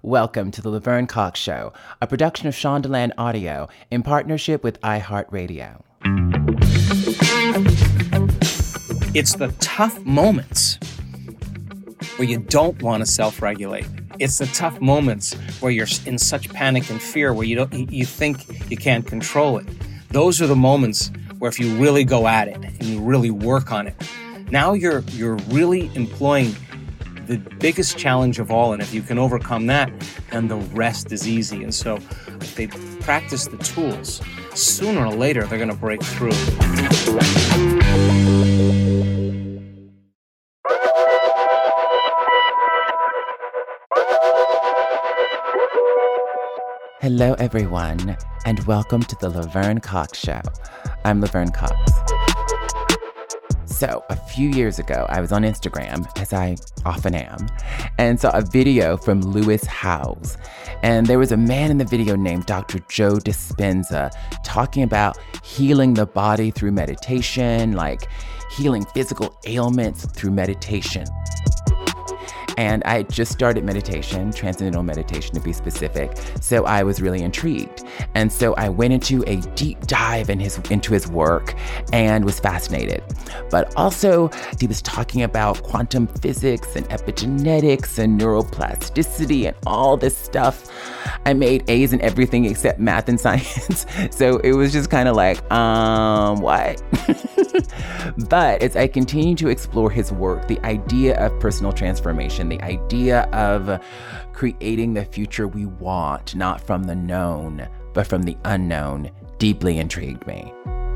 Welcome to the Laverne Cox Show, a production of Shondaland Audio in partnership with iHeartRadio. It's the tough moments where you don't want to self-regulate. It's the tough moments where you're in such panic and fear where you think you can't control it. Those are the moments where if you really go at it and you really work on it, now you're really employing the biggest challenge of all. And if you can overcome that, then the rest is easy. And so if they practice the tools, sooner or later, they're going to break through. Hello, everyone, and welcome to the Laverne Cox Show. I'm Laverne Cox. So, a few years ago, I was on Instagram, as I often am, and saw a video from Lewis Howes. And there was a man in the video named Dr. Joe Dispenza talking about healing the body through meditation, like healing physical ailments through meditation. And I had just started meditation, transcendental meditation to be specific, so I was really intrigued. And so I went into a deep dive into his work and was fascinated. But also, he was talking about quantum physics and epigenetics and neuroplasticity and all this stuff. I made A's in everything except math and science, so it was just kind of like, what? But as I continue to explore his work, the idea of personal transformation, the idea of creating the future we want, not from the known, but from the unknown, deeply intrigued me.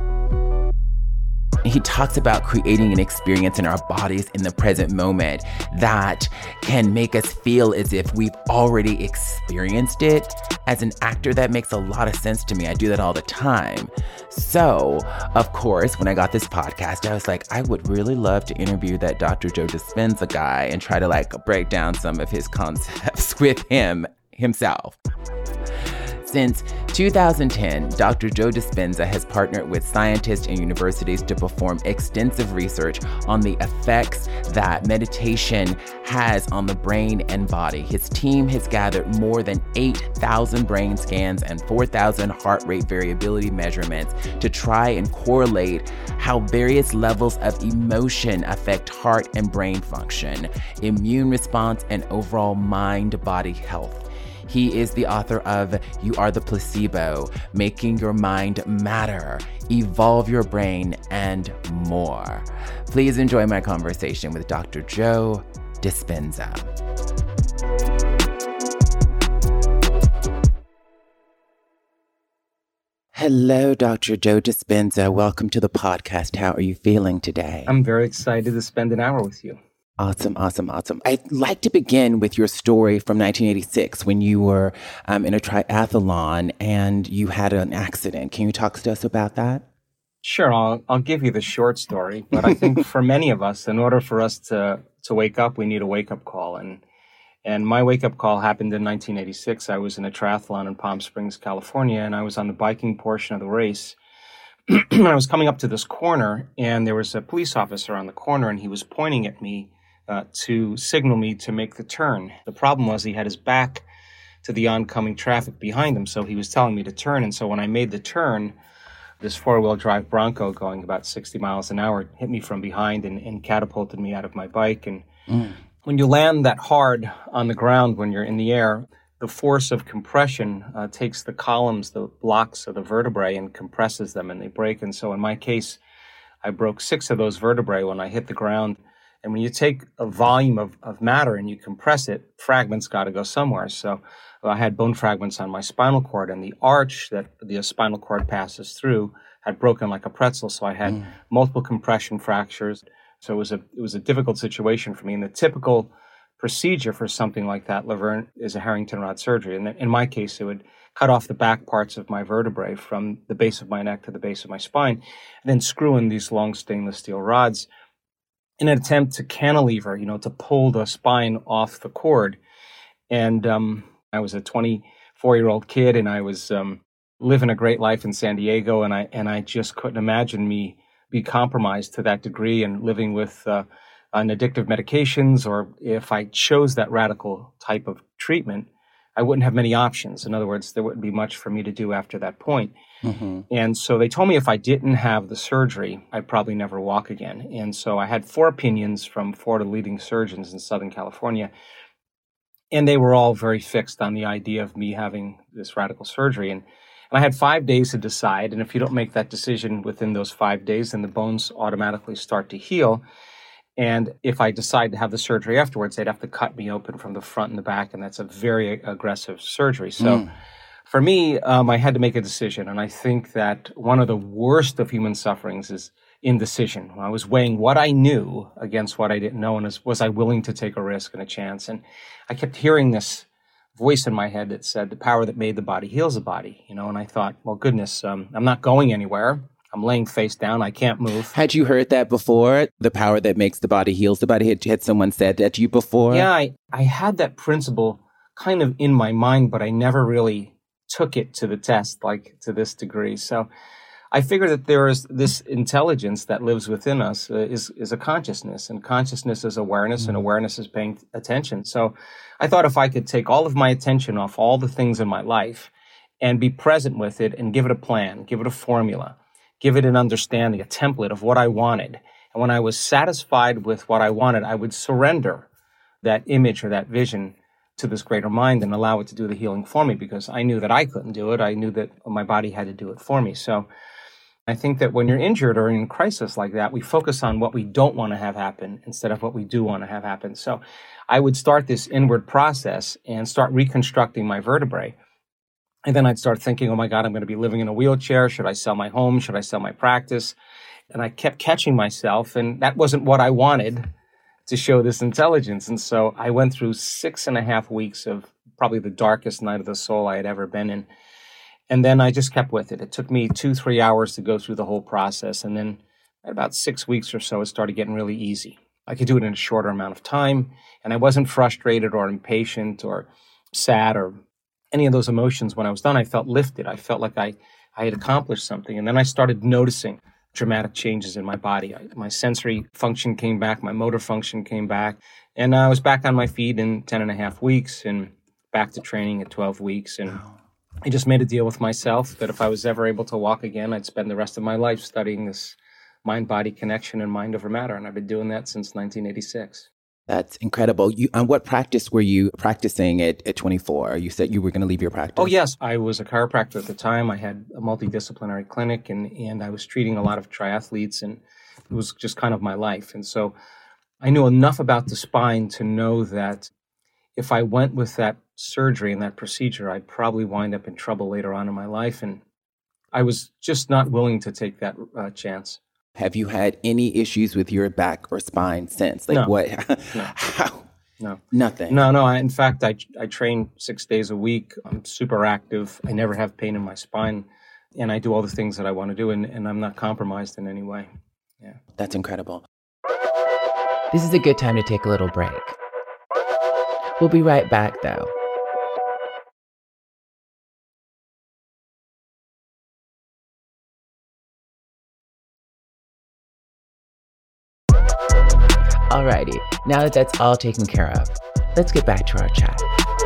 He talks about creating an experience in our bodies in the present moment that can make us feel as if we've already experienced it. As an actor, that makes a lot of sense to me. I do that all the time. So, of course, when I got this podcast, I was like, I would really love to interview that Dr. Joe Dispenza guy and try to break down some of his concepts with himself. Since 2010, Dr. Joe Dispenza has partnered with scientists and universities to perform extensive research on the effects that meditation has on the brain and body. His team has gathered more than 8,000 brain scans and 4,000 heart rate variability measurements to try and correlate how various levels of emotion affect heart and brain function, immune response, and overall mind-body health. He is the author of You Are the Placebo, Making Your Mind Matter, Evolve Your Brain, and more. Please enjoy my conversation with Dr. Joe Dispenza. Hello, Dr. Joe Dispenza. Welcome to the podcast. How are you feeling today? I'm very excited to spend an hour with you. Awesome. I'd like to begin with your story from 1986 when you were in a triathlon and you had an accident. Can you talk to us about that? Sure, I'll give you the short story, but I think for many of us, in order for us to wake up, we need a wake-up call. And my wake-up call happened in 1986. I was in a triathlon in Palm Springs, California, and I was on the biking portion of the race. And I was coming up to this corner, and there was a police officer on the corner, and he was pointing at me to signal me to make the turn. The problem was he had his back to the oncoming traffic behind him, so he was telling me to turn. And so when I made the turn, this four-wheel drive Bronco going about 60 miles an hour hit me from behind and catapulted me out of my bike. And when you land that hard on the ground when you're in the air, the force of compression takes the columns, the blocks of the vertebrae, and compresses them, and they break. And so in my case, I broke 6 of those vertebrae when I hit the ground. And when you take a volume of matter and you compress it, fragments got to go somewhere. So I had bone fragments on my spinal cord, and the arch that the spinal cord passes through had broken like a pretzel. So I had multiple compression fractures. So it was a difficult situation for me. And the typical procedure for something like that, Laverne, is a Harrington rod surgery. And in my case, it would cut off the back parts of my vertebrae from the base of my neck to the base of my spine, and then screw in these long stainless steel rods in an attempt to cantilever, to pull the spine off the cord. And I was a 24-year-old kid, and I was living a great life in San Diego, and I just couldn't imagine me be compromised to that degree and living with on addictive medications, or if I chose that radical type of treatment, I wouldn't have many options. In other words, there wouldn't be much for me to do after that point. Mm-hmm. And so they told me if I didn't have the surgery, I'd probably never walk again. And so I had 4 opinions from 4 of the leading surgeons in Southern California. And they were all very fixed on the idea of me having this radical surgery. And I had 5 days to decide. And if you don't make that decision within those 5 days, then the bones automatically start to heal. And if I decide to have the surgery afterwards, they'd have to cut me open from the front and the back. And that's a very aggressive surgery. So for me, I had to make a decision. And I think that one of the worst of human sufferings is indecision. I was weighing what I knew against what I didn't know. And was I willing to take a risk and a chance? And I kept hearing this voice in my head that said, the power that made the body heals the body, and I thought, well, goodness, I'm not going anywhere. I'm laying face down. I can't move. Had you heard that before? The power that makes the body heals the body? Had someone said that to you before? Yeah, I had that principle kind of in my mind, but I never really took it to the test, like to this degree. So I figure that there is this intelligence that lives within us is a consciousness, and consciousness is awareness, and awareness is paying attention. So I thought if I could take all of my attention off all the things in my life and be present with it and give it a plan, give it a formula, give it an understanding, a template of what I wanted. And when I was satisfied with what I wanted, I would surrender that image or that vision to this greater mind and allow it to do the healing for me, because I knew that I couldn't do it. I knew that my body had to do it for me. So I think that when you're injured or in a crisis like that, we focus on what we don't want to have happen instead of what we do want to have happen. So I would start this inward process and start reconstructing my vertebrae. And then I'd start thinking, oh my God, I'm going to be living in a wheelchair. Should I sell my home? Should I sell my practice? And I kept catching myself, and that wasn't what I wanted to show this intelligence. And so I went through 6.5 weeks of probably the darkest night of the soul I had ever been in. And then I just kept with it. It took me 2-3 hours to go through the whole process. And then at about 6 weeks or so, it started getting really easy. I could do it in a shorter amount of time. And I wasn't frustrated or impatient or sad or any of those emotions. When I was done, I felt lifted. I felt like I had accomplished something. And then I started noticing dramatic changes in my body. My sensory function came back. My motor function came back. And I was back on my feet in 10.5 weeks and back to training at 12 weeks. And I just made a deal with myself that if I was ever able to walk again, I'd spend the rest of my life studying this mind-body connection and mind over matter. And I've been doing that since 1986. That's incredible. What practice were you practicing at 24? You said you were going to leave your practice. Oh, yes. I was a chiropractor at the time. I had a multidisciplinary clinic, and I was treating a lot of triathletes, and it was just kind of my life. And so I knew enough about the spine to know that if I went with that surgery and that procedure, I'd probably wind up in trouble later on in my life. And I was just not willing to take that chance. Have you had any issues with your back or spine since? No. What? No. How? No. Nothing? No. In fact, I train 6 days a week. I'm super active. I never have pain in my spine. And I do all the things that I want to do, and I'm not compromised in any way. Yeah. That's incredible. This is a good time to take a little break. We'll be right back, though. Alrighty, now that that's all taken care of, let's get back to our chat.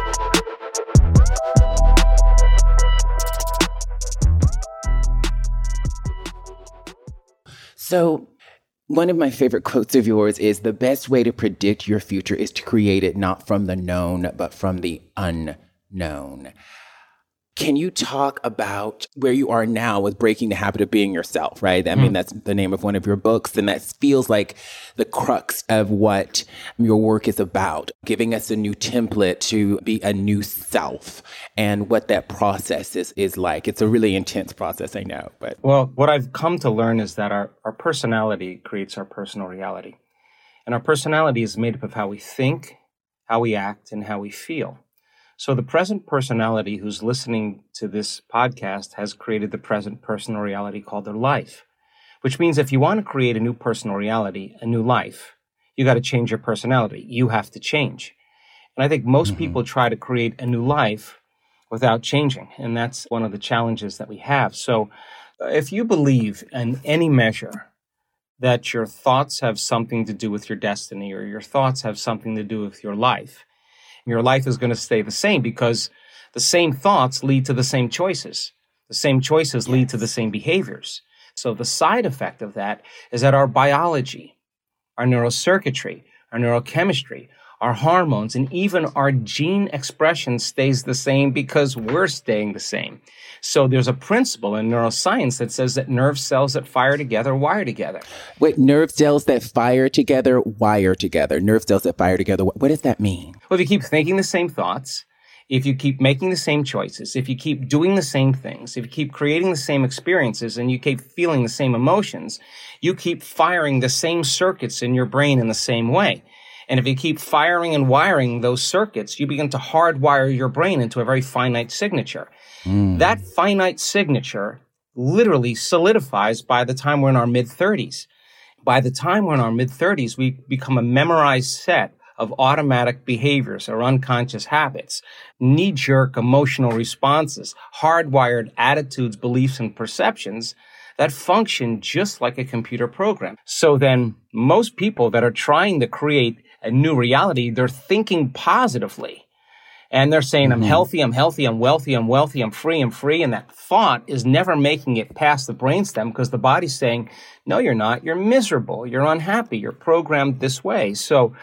So, one of my favorite quotes of yours is, the best way to predict your future is to create it not from the known, but from the unknown. Can you talk about where you are now with breaking the habit of being yourself, right? I mean, that's the name of one of your books, and that feels like the crux of what your work is about, giving us a new template to be a new self and what that process is like. It's a really intense process, I know. But well, what I've come to learn is that our personality creates our personal reality. And our personality is made up of how we think, how we act, and how we feel. So the present personality who's listening to this podcast has created the present personal reality called their life, which means if you want to create a new personal reality, a new life, you got to change your personality. You have to change. And I think most people try to create a new life without changing. And that's one of the challenges that we have. So if you believe in any measure that your thoughts have something to do with your destiny, or your thoughts have something to do with your life, your life is going to stay the same because the same thoughts lead to the same choices. The same choices lead to the same behaviors. So the side effect of that is that our biology, our neurocircuitry, our neurochemistry, our hormones, and even our gene expression stays the same because we're staying the same. So there's a principle in neuroscience that says that nerve cells that fire together wire together. Wait, nerve cells that fire together wire together. Nerve cells that fire together. What does that mean? Well, if you keep thinking the same thoughts, if you keep making the same choices, if you keep doing the same things, if you keep creating the same experiences, and you keep feeling the same emotions, you keep firing the same circuits in your brain in the same way. And if you keep firing and wiring those circuits, you begin to hardwire your brain into a very finite signature. That finite signature literally solidifies by the time we're in our mid-30s. By the time we're in our mid-30s, we become a memorized set of automatic behaviors or unconscious habits, knee-jerk emotional responses, hardwired attitudes, beliefs, and perceptions that function just like a computer program. So then most people that are trying to create a new reality, they're thinking positively. And they're saying, I'm healthy, I'm wealthy, I'm free. And that thought is never making it past the brainstem because the body's saying, no, you're not. You're miserable. You're unhappy. You're programmed this way. So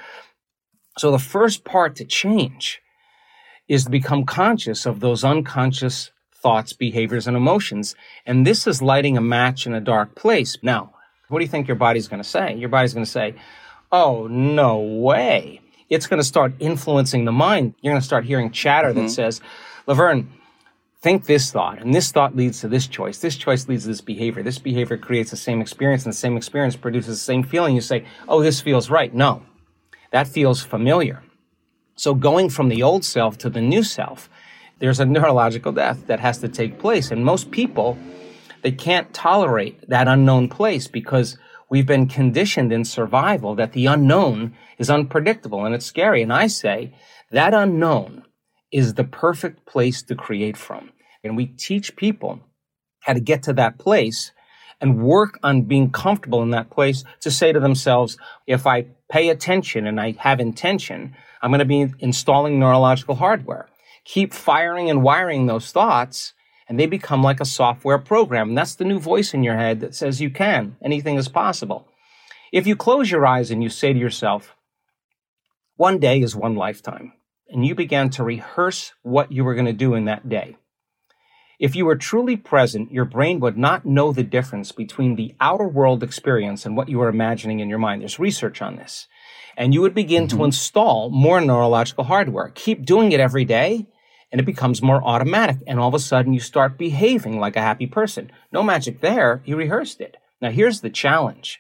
the first part to change is to become conscious of those unconscious thoughts, behaviors, and emotions. And this is lighting a match in a dark place. Now, what do you think your body's going to say? Your body's going to say, oh, no way. It's going to start influencing the mind. You're going to start hearing chatter that says, Laverne, think this thought, and this thought leads to this choice. This choice leads to this behavior. This behavior creates the same experience, and the same experience produces the same feeling. You say, oh, this feels right. No, that feels familiar. So going from the old self to the new self, there's a neurological death that has to take place. And most people, they can't tolerate that unknown place because we've been conditioned in survival that the unknown is unpredictable and it's scary. And I say that unknown is the perfect place to create from. And we teach people how to get to that place and work on being comfortable in that place to say to themselves, if I pay attention and I have intention, I'm going to be installing neurological hardware. Keep firing and wiring those thoughts, and they become like a software program. And that's the new voice in your head that says you can. Anything is possible. If you close your eyes and you say to yourself, one day is one lifetime, and you began to rehearse what you were going to do in that day. If you were truly present, your brain would not know the difference between the outer world experience and what you were imagining in your mind. There's research on this. And you would begin to install more neurological hardware. Keep doing it every day, and it becomes more automatic. And all of a sudden, you start behaving like a happy person. No magic there. You rehearsed it. Now, here's the challenge.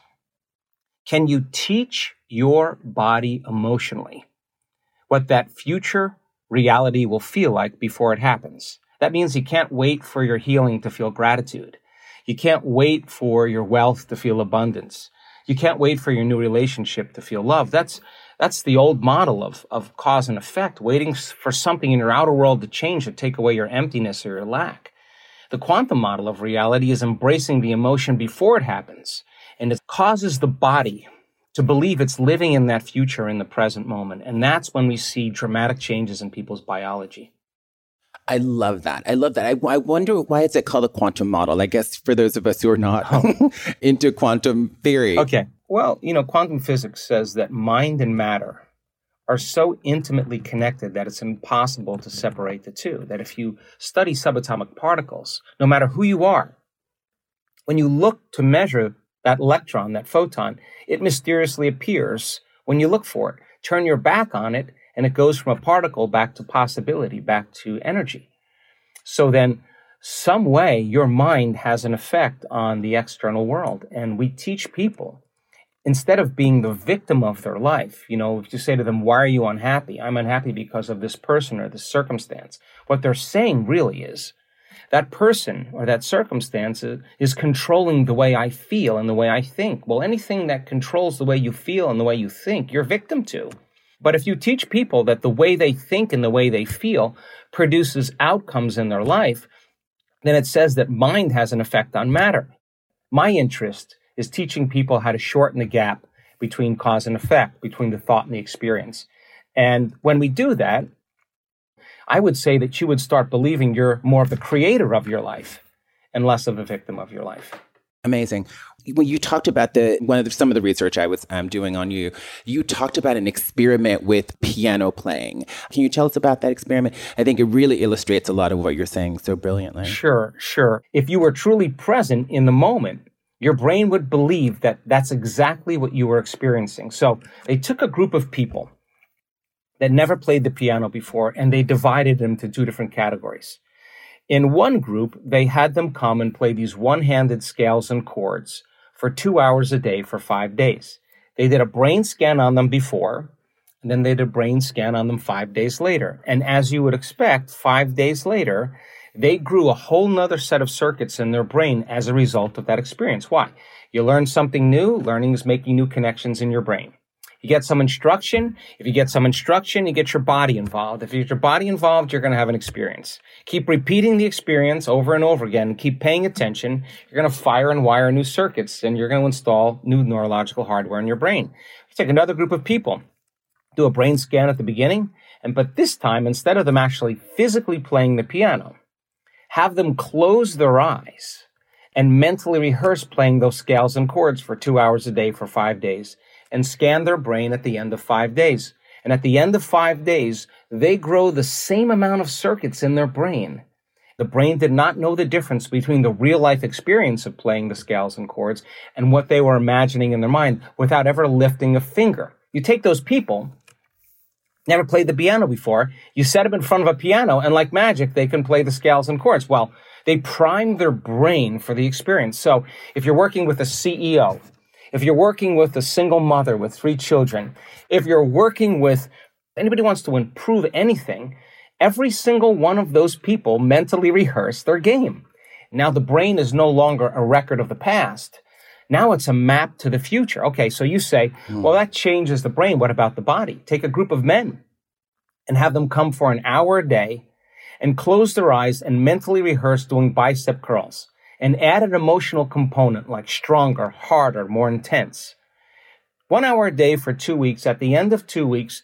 Can you teach your body emotionally what that future reality will feel like before it happens? That means you can't wait for your healing to feel gratitude. You can't wait for your wealth to feel abundance. You can't wait for your new relationship to feel love. That's the old model of cause and effect, waiting for something in your outer world to change to take away your emptiness or your lack. The quantum model of reality is embracing the emotion before it happens, and it causes the body to believe it's living in that future in the present moment. And that's when we see dramatic changes in people's biology. I love that. I wonder why is it called a quantum model? I guess for those of us who are not into quantum theory. Okay. Well, quantum physics says that mind and matter are so intimately connected that it's impossible to separate the two. That if you study subatomic particles, no matter who you are, when you look to measure that electron, that photon, it mysteriously appears when you look for it. Turn your back on it, and it goes from a particle back to possibility, back to energy. So then, some way, your mind has an effect on the external world. And we teach people, instead of being the victim of their life, if you say to them, why are you unhappy? I'm unhappy because of this person or this circumstance. What they're saying really is, that person or that circumstance is controlling the way I feel and the way I think. Well, anything that controls the way you feel and the way you think, you're victim to. But if you teach people that the way they think and the way they feel produces outcomes in their life, then it says that mind has an effect on matter. My interest is teaching people how to shorten the gap between cause and effect, between the thought and the experience. And when we do that, I would say that you would start believing you're more of the creator of your life and less of a victim of your life. Amazing. When you talked about some of the research I was doing on you, you talked about an experiment with piano playing. Can you tell us about that experiment? I think it really illustrates a lot of what you're saying so brilliantly. Sure. If you were truly present in the moment, your brain would believe that that's exactly what you were experiencing. So they took a group of people that never played the piano before, and they divided them into two different categories. In one group, they had them come and play these one-handed scales and chords for 2 hours a day for 5 days. They did a brain scan on them before, and then they did a brain scan on them 5 days later. And as you would expect, 5 days later, they grew a whole nother set of circuits in their brain as a result of that experience. Why? You learn something new. Learning is making new connections in your brain. You get some instruction. If you get some instruction, you get your body involved. If you get your body involved, you're going to have an experience. Keep repeating the experience over and over again. Keep paying attention. You're going to fire and wire new circuits, and you're going to install new neurological hardware in your brain. You take another group of people, do a brain scan at the beginning, but this time, instead of them actually physically playing the piano, have them close their eyes and mentally rehearse playing those scales and chords for 2 hours a day for 5 days, and scan their brain at the end of 5 days. And at the end of 5 days, they grow the same amount of circuits in their brain. The brain did not know the difference between the real-life experience of playing the scales and chords and what they were imagining in their mind without ever lifting a finger. You take those people, never played the piano before, you set them in front of a piano, and like magic, they can play the scales and chords. Well, they primed their brain for the experience. So if you're working with a CEO, if you're working with a single mother with 3 children, if you're working with anybody who wants to improve anything, every single one of those people mentally rehearse their game. Now the brain is no longer a record of the past. Now it's a map to the future. Okay, so you say, well, that changes the brain. What about the body? Take a group of men and have them come for an hour a day and close their eyes and mentally rehearse doing bicep curls. And add an emotional component like stronger, harder, more intense. 1 hour a day for 2 weeks. At the end of 2 weeks,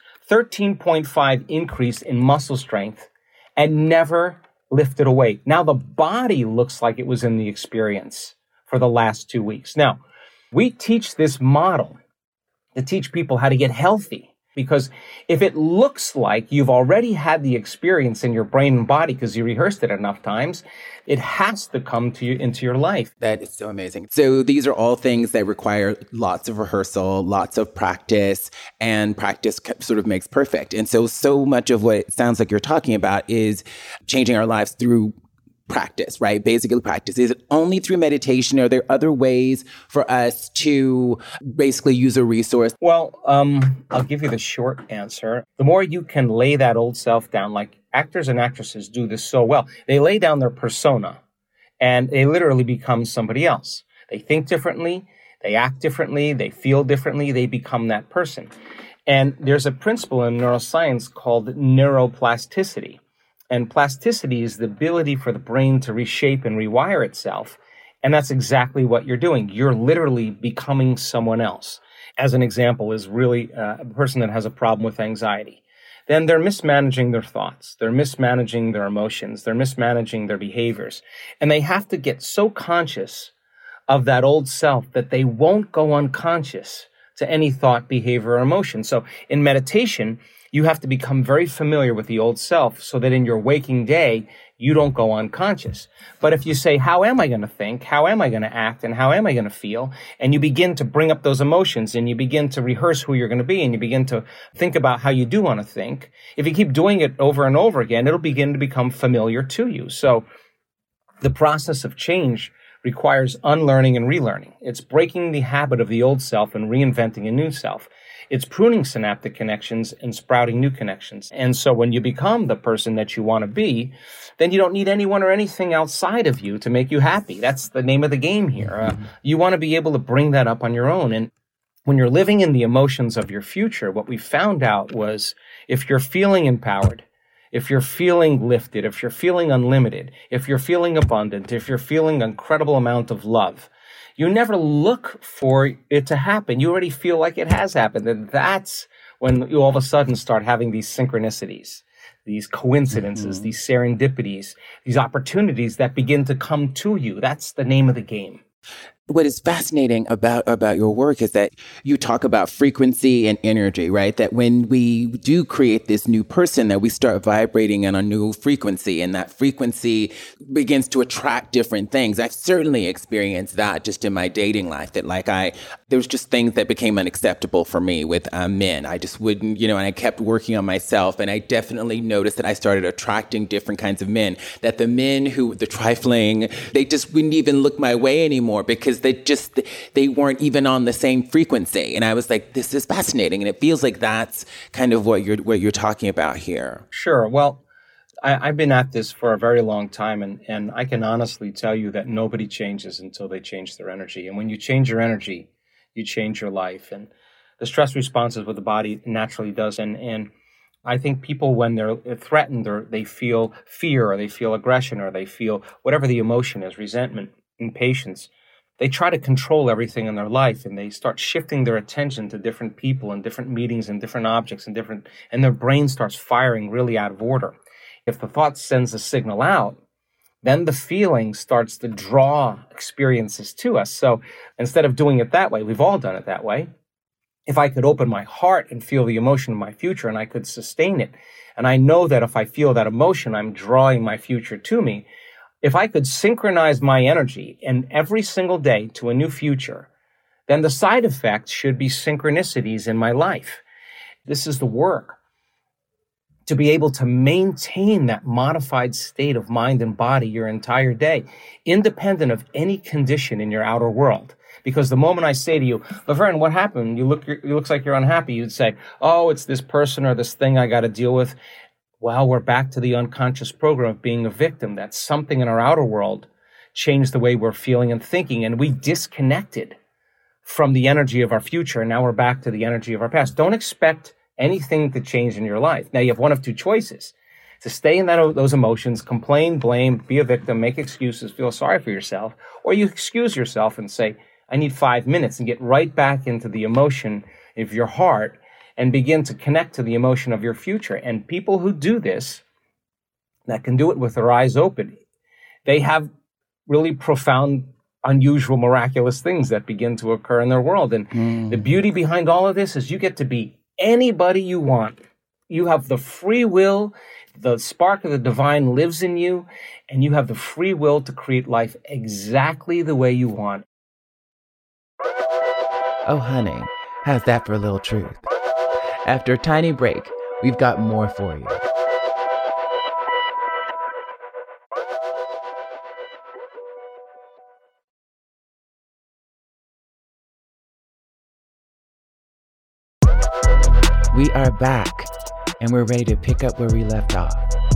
13.5 increase in muscle strength and never lifted a weight. Now the body looks like it was in the experience for the last 2 weeks. Now, we teach this model to teach people how to get healthy. Because if it looks like you've already had the experience in your brain and body because you rehearsed it enough times, it has to come to you into your life. That is so amazing. So these are all things that require lots of rehearsal, lots of practice, and practice sort of makes perfect. And so much of what it sounds like you're talking about is changing our lives through practice, right? Basically practice. Is it only through meditation? Are there other ways for us to basically use a resource? Well, I'll give you the short answer. The more you can lay that old self down, like actors and actresses do this so well, they lay down their persona and they literally become somebody else. They think differently, they act differently, they feel differently, they become that person. And there's a principle in neuroscience called neuroplasticity. And plasticity is the ability for the brain to reshape and rewire itself. And that's exactly what you're doing. You're literally becoming someone else. As an example is really a person that has a problem with anxiety. Then they're mismanaging their thoughts. They're mismanaging their emotions. They're mismanaging their behaviors. And they have to get so conscious of that old self that they won't go unconscious to any thought, behavior, or emotion. So in meditation, you have to become very familiar with the old self so that in your waking day, you don't go unconscious. But if you say, how am I going to think? How am I going to act? And how am I going to feel? And you begin to bring up those emotions and you begin to rehearse who you're going to be and you begin to think about how you do want to think. If you keep doing it over and over again, it'll begin to become familiar to you. So the process of change requires unlearning and relearning. It's breaking the habit of the old self and reinventing a new self. It's pruning synaptic connections and sprouting new connections. And so when you become the person that you want to be, then you don't need anyone or anything outside of you to make you happy. That's the name of the game here. You want to be able to bring that up on your own. And when you're living in the emotions of your future, what we found out was if you're feeling empowered, if you're feeling lifted, if you're feeling unlimited, if you're feeling abundant, if you're feeling an incredible amount of love, you never look for it to happen. You already feel like it has happened. And that's when you all of a sudden start having these synchronicities, these coincidences, these serendipities, these opportunities that begin to come to you. That's the name of the game. What is fascinating about your work is that you talk about frequency and energy, right? That when we do create this new person, that we start vibrating on a new frequency, and that frequency begins to attract different things. I've certainly experienced that just in my dating life, that there was just things that became unacceptable for me with men. I just wouldn't, and I kept working on myself, and I definitely noticed that I started attracting different kinds of men, that the men who, the trifling, they just wouldn't even look my way anymore because they weren't even on the same frequency. And I was like, this is fascinating. And it feels like that's kind of what you're talking about here. Sure. Well, I've been at this for a very long time, and I can honestly tell you that nobody changes until they change their energy. And when you change your energy, you change your life. And the stress response is what the body naturally does. And I think people, when they're threatened, or they feel fear, or they feel aggression, or they feel whatever the emotion is, resentment, impatience, they try to control everything in their life, and they start shifting their attention to different people and different meetings and different objects and their brain starts firing really out of order. If the thought sends a signal out, then the feeling starts to draw experiences to us. So instead of doing it that way, we've all done it that way. If I could open my heart and feel the emotion of my future, and I could sustain it, and I know that if I feel that emotion, I'm drawing my future to me. If I could synchronize my energy and every single day to a new future, then the side effect should be synchronicities in my life. This is the work. To be able to maintain that modified state of mind and body your entire day, independent of any condition in your outer world. Because the moment I say to you, Laverne, what happened? It looks like you're unhappy. You'd say, oh, it's this person or this thing I got to deal with. Well, we're back to the unconscious program of being a victim. That something in our outer world changed the way we're feeling and thinking, and we disconnected from the energy of our future, and now we're back to the energy of our past. Don't expect anything to change in your life. Now, you have one of two choices: to stay in those emotions, complain, blame, be a victim, make excuses, feel sorry for yourself, or you excuse yourself and say, I need 5 minutes, and get right back into the emotion of your heart and begin to connect to the emotion of your future. And people who do this, that can do it with their eyes open, they have really profound, unusual, miraculous things that begin to occur in their world. And the beauty behind all of this is you get to be anybody you want. You have the free will, the spark of the divine lives in you, and you have the free will to create life exactly the way you want. Oh, honey, how's that for a little truth? After a tiny break, we've got more for you. We are back, and we're ready to pick up where we left off.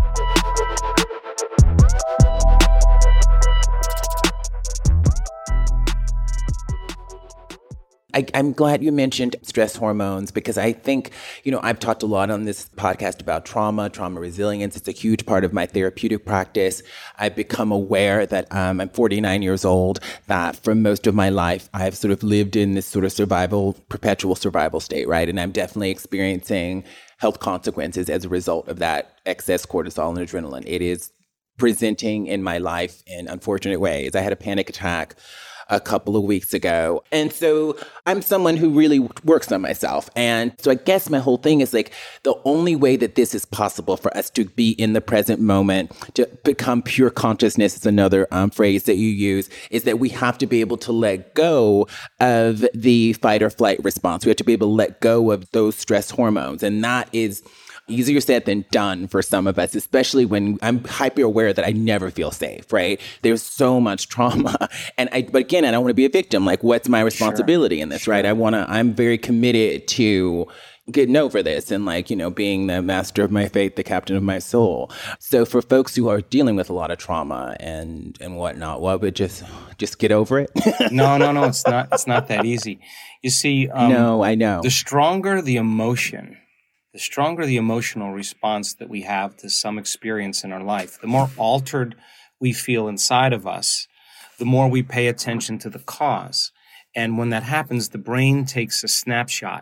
I'm glad you mentioned stress hormones, because I think, I've talked a lot on this podcast about trauma resilience. It's a huge part of my therapeutic practice. I've become aware that I'm 49 years old, that for most of my life, I've sort of lived in this sort of perpetual survival state, right? And I'm definitely experiencing health consequences as a result of that excess cortisol and adrenaline. It is presenting in my life in unfortunate ways. I had a panic attack a couple of weeks ago. And so I'm someone who really works on myself. And so I guess my whole thing is like, the only way that this is possible for us to be in the present moment, to become pure consciousness is another phrase that you use, is that we have to be able to let go of the fight or flight response. We have to be able to let go of those stress hormones. And that is easier said than done for some of us, especially when I'm hyper aware that I never feel safe, right? There's so much trauma. But again, I don't want to be a victim. Like, what's my responsibility in this, right? I'm very committed to getting over this and being the master of my fate, the captain of my soul. So for folks who are dealing with a lot of trauma and whatnot, what would just get over it? No, it's not that easy. You see, no, I know. The stronger the emotional response that we have to some experience in our life, the more altered we feel inside of us, the more we pay attention to the cause. And when that happens, the brain takes a snapshot,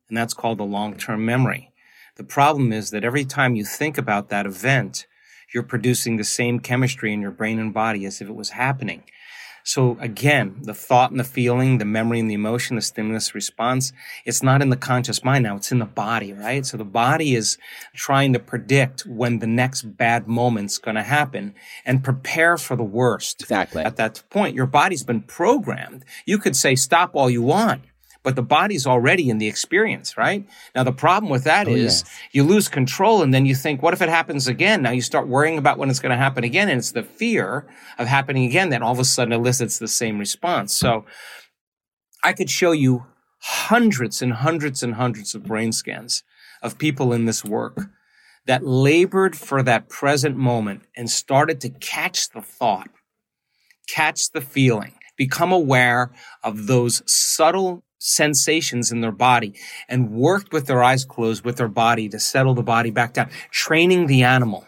and that's called the long-term memory. The problem is that every time you think about that event, you're producing the same chemistry in your brain and body as if it was happening. So again, the thought and the feeling, the memory and the emotion, the stimulus response, it's not in the conscious mind now, it's in the body, right? So the body is trying to predict when the next bad moment's going to happen and prepare for the worst. Exactly. At that point, your body's been programmed. You could say stop all you want, but the body's already in the experience, right? Now, the problem with that is you lose control and then you think, what if it happens again? Now you start worrying about when it's going to happen again. And it's the fear of happening again that all of a sudden elicits the same response. So I could show you hundreds and hundreds and hundreds of brain scans of people in this work that labored for that present moment and started to catch the thought, catch the feeling, become aware of those subtle sensations in their body and worked with their eyes closed with their body to settle the body back down, training the animal.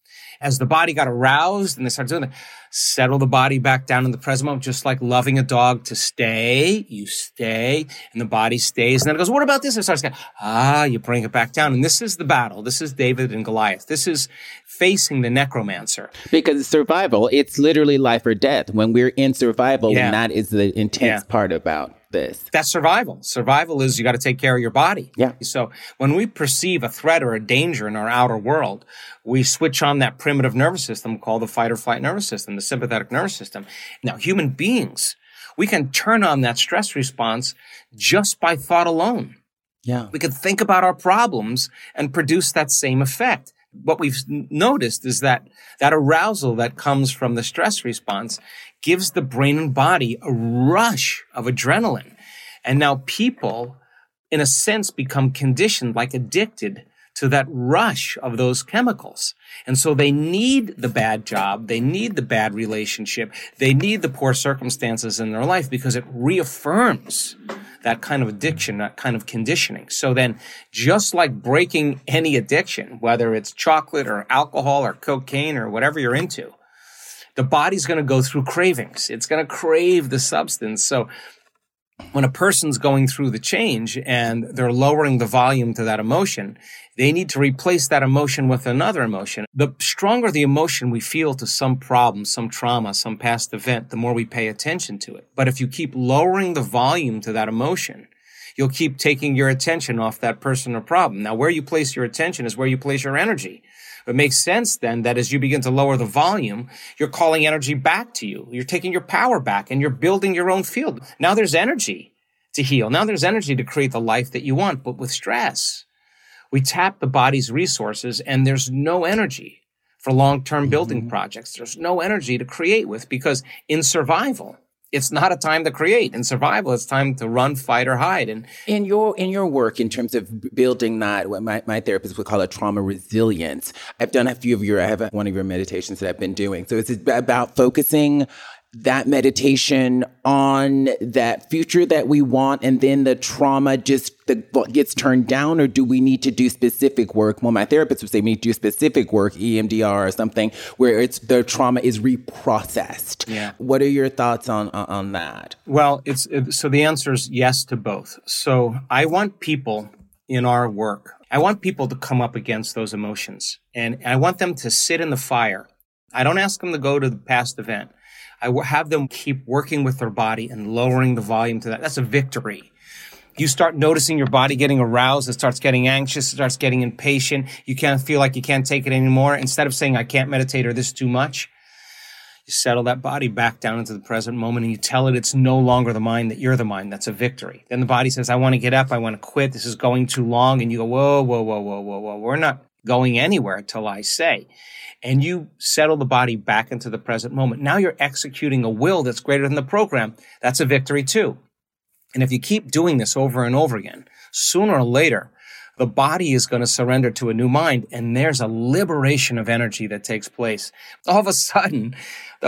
As the body got aroused and they started doing that, settle the body back down in the present moment, just like loving a dog to stay, you stay, and the body stays. And then it goes, what about this? It starts going, you bring it back down. And this is the battle. This is David and Goliath. This is facing the necromancer. Because survival, it's literally life or death. When we're in survival, and that is the intense part about this. That's survival. Survival is you got to take care of your body. Yeah. So when we perceive a threat or a danger in our outer world, we switch on that primitive nervous system called the fight or flight nervous system, the sympathetic nervous system. Now, human beings, we can turn on that stress response just by thought alone. Yeah. We could think about our problems and produce that same effect. What we've noticed is that arousal that comes from the stress response gives the brain and body a rush of adrenaline. And now people, in a sense, become conditioned, like addicted to that rush of those chemicals. And so they need the bad job. They need the bad relationship. They need the poor circumstances in their life because it reaffirms that kind of addiction, that kind of conditioning. So then, just like breaking any addiction, whether it's chocolate or alcohol or cocaine or whatever you're into, the body's going to go through cravings. It's going to crave the substance. So when a person's going through the change and they're lowering the volume to that emotion, they need to replace that emotion with another emotion. The stronger the emotion we feel to some problem, some trauma, some past event, the more we pay attention to it. But if you keep lowering the volume to that emotion, you'll keep taking your attention off that person or problem. Now, where you place your attention is where you place your energy. It makes sense then that as you begin to lower the volume, you're calling energy back to you. You're taking your power back and you're building your own field. Now there's energy to heal. Now there's energy to create the life that you want. But with stress, we tap the body's resources and there's no energy for long-term building projects. There's no energy to create with because in survival, it's not a time to create. In survival, it's time to run, fight, or hide. And in your work, in terms of building that, what my therapist would call a trauma resilience, I have one of your meditations that I've been doing. So it's about focusing that meditation on that future that we want, and then the trauma just gets turned down, or do we need to do specific work? Well, my therapist would say we need to do specific work, EMDR or something, where the trauma is reprocessed. Yeah. What are your thoughts on that? Well, so the answer is yes to both. So I want people in our work, I want people to come up against those emotions, and I want them to sit in the fire. I don't ask them to go to the past event. I have them keep working with their body and lowering the volume to that. That's a victory. You start noticing your body getting aroused. It starts getting anxious. It starts getting impatient. You can't feel like you can't take it anymore. Instead of saying, I can't meditate or this is too much, you settle that body back down into the present moment and you tell it it's no longer the mind, that you're the mind. That's a victory. Then the body says, I want to get up. I want to quit. This is going too long. And you go, whoa, whoa, whoa, whoa, whoa, whoa. We're not going anywhere till I say. And you settle the body back into the present moment. Now you're executing a will that's greater than the program. That's a victory too. And if you keep doing this over and over again, sooner or later, the body is going to surrender to a new mind, and there's a liberation of energy that takes place. All of a sudden, the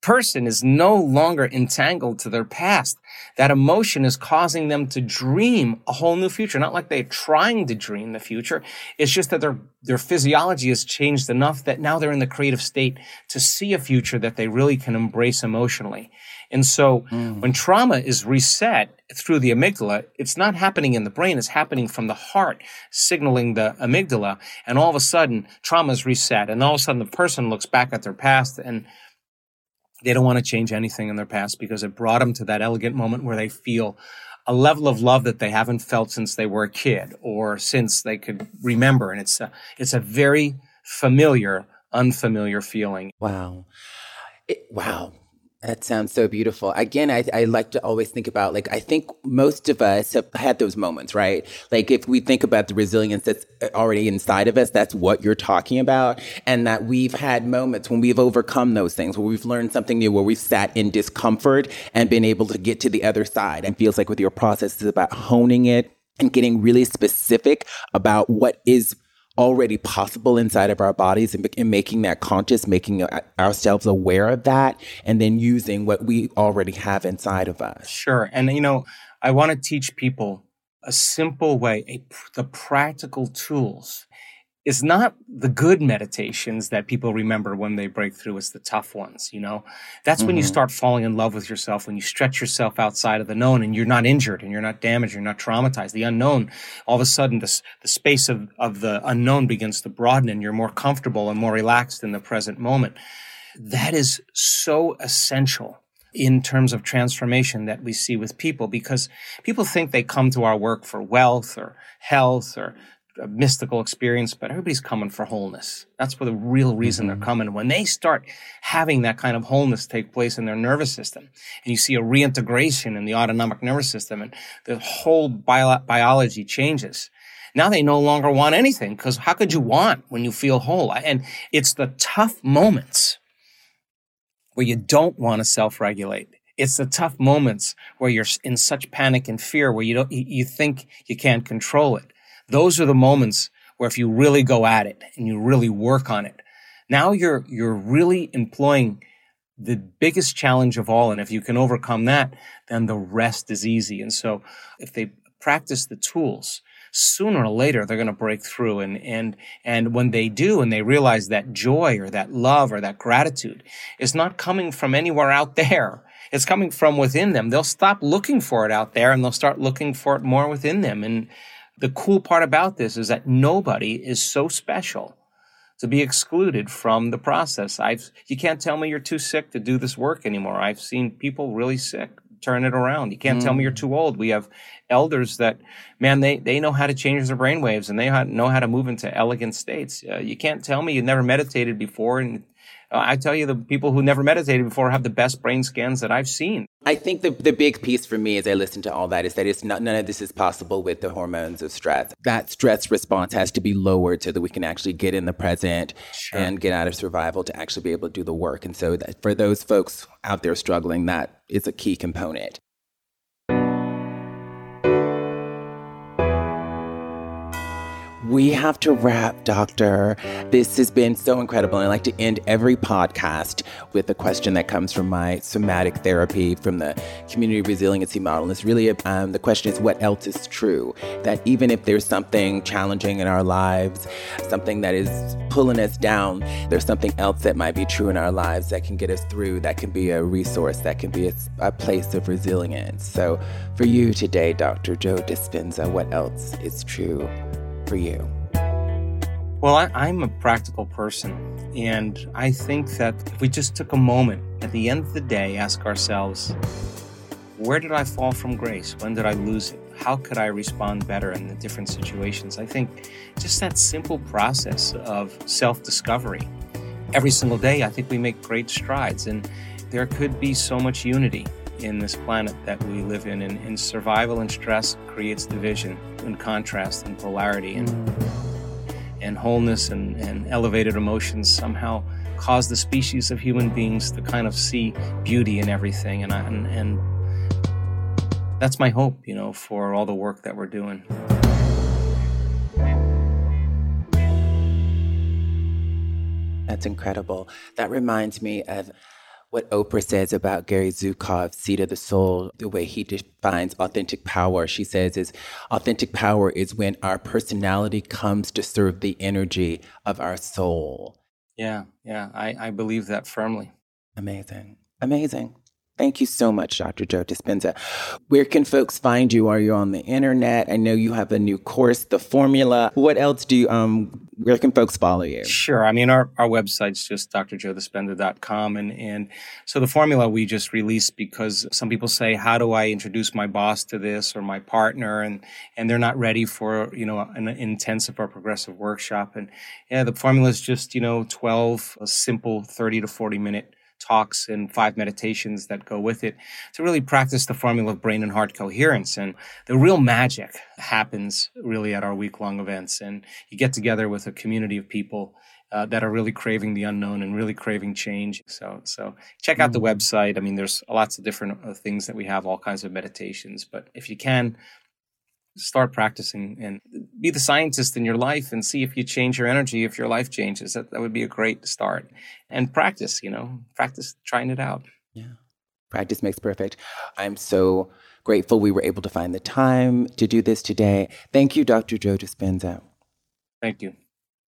person is no longer entangled to their past. That emotion is causing them to dream a whole new future. Not like they're trying to dream the future. It's just that their physiology has changed enough that now they're in the creative state to see a future that they really can embrace emotionally. And so when trauma is reset through the amygdala, it's not happening in the brain. It's happening from the heart, signaling the amygdala. And all of a sudden, trauma is reset. And all of a sudden, the person looks back at their past and they don't want to change anything in their past because it brought them to that elegant moment where they feel a level of love that they haven't felt since they were a kid or since they could remember. And it's a very familiar, unfamiliar feeling. Wow. Wow. That sounds so beautiful. Again, I like to always think about, like, I think most of us have had those moments, right? Like, if we think about the resilience that's already inside of us, that's what you're talking about. And that we've had moments when we've overcome those things, where we've learned something new, where we've sat in discomfort and been able to get to the other side. And feels like with your process, it's about honing it and getting really specific about what is already possible inside of our bodies and making that conscious, making ourselves aware of that, and then using what we already have inside of us. Sure. And, I want to teach people a simple way, the practical tools. It's not the good meditations that people remember when they break through. It's the tough ones, That's when you start falling in love with yourself, when you stretch yourself outside of the known and you're not injured and you're not damaged, you're not traumatized. The unknown, all of a sudden, the space of the unknown begins to broaden and you're more comfortable and more relaxed in the present moment. That is so essential in terms of transformation that we see with people, because people think they come to our work for wealth or health or a mystical experience, but everybody's coming for wholeness. That's where the real reason they're coming. When they start having that kind of wholeness take place in their nervous system, and you see a reintegration in the autonomic nervous system, and the whole biology changes. Now they no longer want anything, because how could you want when you feel whole? And it's the tough moments where you don't want to self-regulate. It's the tough moments where you're in such panic and fear, where you think you can't control it. Those are the moments where if you really go at it and you really work on it, now you're really employing the biggest challenge of all. And if you can overcome that, then the rest is easy. And so if they practice the tools, sooner or later, they're going to break through. And when they do, and they realize that joy or that love or that gratitude is not coming from anywhere out there, it's coming from within them, they'll stop looking for it out there and they'll start looking for it more within them. And the cool part about this is that nobody is so special to be excluded from the process. You can't tell me you're too sick to do this work anymore. I've seen people really sick turn it around. You can't tell me you're too old. We have elders that, man, they know how to change their brainwaves and they know how to move into elegant states. You can't tell me you never meditated before. And I tell you, the people who never meditated before have the best brain scans that I've seen. I think the big piece for me as I listen to all that is that none of this is possible with the hormones of stress. That stress response has to be lowered so that we can actually get in the present and get out of survival to actually be able to do the work. And so that for those folks out there struggling, that is a key component. We have to wrap, Doctor. This has been so incredible. And I like to end every podcast with a question that comes from my somatic therapy, from the community resiliency model. And it's really, the question is, what else is true? That even if there's something challenging in our lives, something that is pulling us down, there's something else that might be true in our lives that can get us through, that can be a resource, that can be a place of resilience. So for you today, Dr. Joe Dispenza, what else is true for you? Well, I'm a practical person, and I think that if we just took a moment at the end of the day, ask ourselves, where did I fall from grace? When did I lose it? How could I respond better in the different situations? I think just that simple process of self-discovery. Every single day, I think we make great strides, and there could be so much unity in this planet that we live in. And survival and stress creates division and contrast and polarity, and wholeness and elevated emotions somehow cause the species of human beings to kind of see beauty in everything. And that's my hope, for all the work that we're doing. That's incredible. That reminds me of what Oprah says about Gary Zukav, Seat of the Soul, the way he defines authentic power, she says is authentic power is when our personality comes to serve the energy of our soul. Yeah, I believe that firmly. Amazing. Amazing. Thank you so much, Dr. Joe Dispenza. Where can folks find you? Are you on the internet? I know you have a new course, The Formula. What else do you, where can folks follow you? Sure. I mean, our website's just drjoedispenza.com. And so The Formula we just released because some people say, how do I introduce my boss to this or my partner? And they're not ready for, an intensive or progressive workshop. And yeah, The Formula is just, 12 simple 30 to 40 minute talks and 5 meditations that go with it to really practice the formula of brain and heart coherence. And the real magic happens really at our week-long events. And you get together with a community of people that are really craving the unknown and really craving change. So check out the website. I mean, there's lots of different things that we have, all kinds of meditations. But if you can, start practicing and be the scientist in your life and see if you change your energy, if your life changes. That would be a great start. And practice, practice trying it out. Yeah. Practice makes perfect. I'm so grateful we were able to find the time to do this today. Thank you, Dr. Joe Dispenza. Thank you.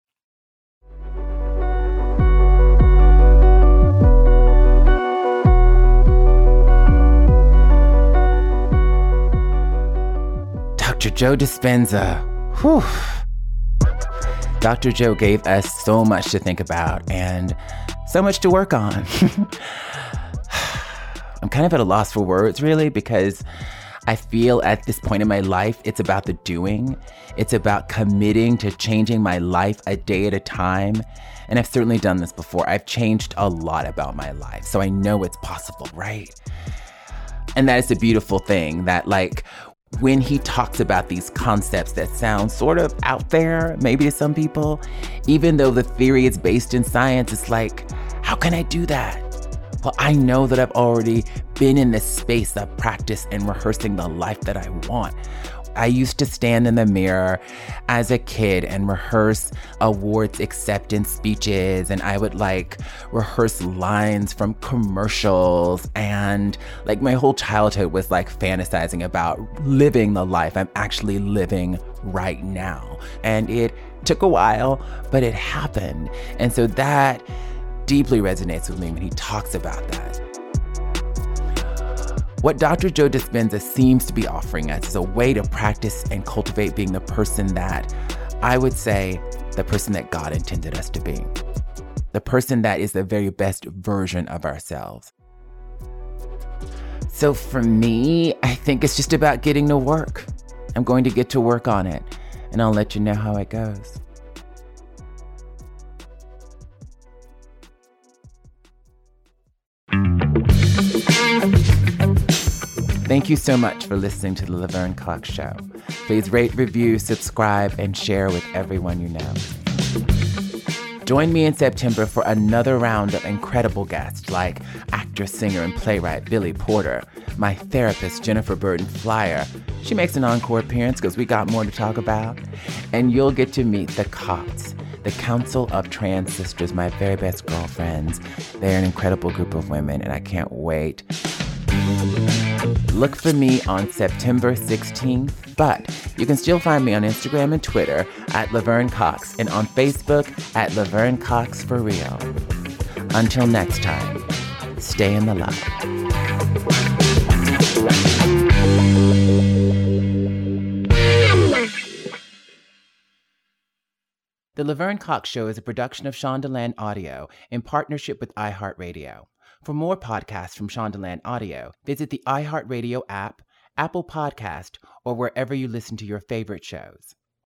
Dr. Joe Dispenza. Whew. Dr. Joe gave us so much to think about and so much to work on. I'm kind of at a loss for words, really, because I feel at this point in my life, it's about the doing. It's about committing to changing my life a day at a time. And I've certainly done this before. I've changed a lot about my life, so I know it's possible, right? And that is the beautiful thing, that when he talks about these concepts that sound sort of out there, maybe to some people, even though the theory is based in science, it's like, how can I do that? Well, I know that I've already been in this space of practice and rehearsing the life that I want. I used to stand in the mirror as a kid and rehearse awards acceptance speeches, and I would rehearse lines from commercials, and my whole childhood was fantasizing about living the life I'm actually living right now. And it took a while, but it happened. And so that deeply resonates with me when he talks about that. What Dr. Joe Dispenza seems to be offering us is a way to practice and cultivate being the person that, I would say, the person that God intended us to be. The person that is the very best version of ourselves. So for me, I think it's just about getting to work. I'm going to get to work on it, and I'll let you know how it goes. Thank you so much for listening to The Laverne Cox Show. Please rate, review, subscribe, and share with everyone you know. Join me in September for another round of incredible guests like actor, singer, and playwright Billy Porter, my therapist Jennifer Burton-Flyer. She makes an encore appearance because we got more to talk about. And you'll get to meet the COTS, the Council of Trans Sisters, my very best girlfriends. They're an incredible group of women, and I can't wait. Look for me on September 16th, but you can still find me on Instagram and Twitter at Laverne Cox and on Facebook at Laverne Cox for real. Until next time, stay in the love. The Laverne Cox Show is a production of Shondaland Audio in partnership with iHeartRadio. For more podcasts from Shondaland Audio, visit the iHeartRadio app, Apple Podcast, or wherever you listen to your favorite shows.